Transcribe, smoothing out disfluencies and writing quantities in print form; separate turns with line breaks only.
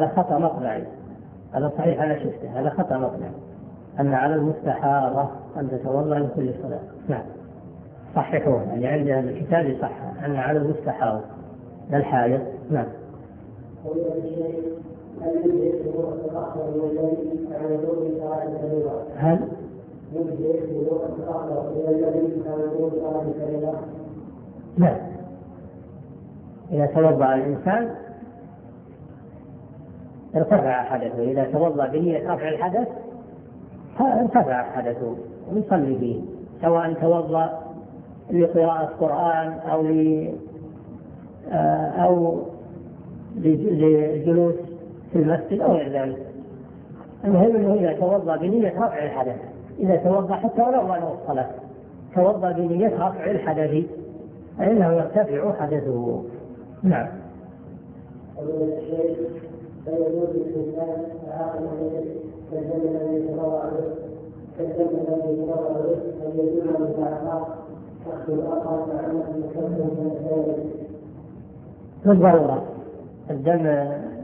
هذا خطأ مطلعي، هذا صحيح أنا شفته، هذا خطأ مطلعي أن على المستحاضة أن تتوضأ لكل صلاة. نعم صححوه، يعني عندنا الكتاب يصح أن على المستحاضة للحائض. نعم. هل لا، إذا توضأ الإنسان ارتفع حدثه، إذا توضأ بنية رفع الحدث ارتفع حدثه ويصلي به، سواء توضأ لقراءة قرآن أو للجلوس في المسجد أو غير ذلك. المهم أنه إذا توضأ بنية رفع الحدث، إذا توضأ حتى ولو أنه الصلاة توضأ بنية رفع الحدث فإنه يرتفع حدثه. نعم.
فيجوز الإنسان عاقل كالدم الذي يتبرع به أن يجوز المتعاقات شخص آخر فعلا يكفر من ذلك
بالضرورة الدم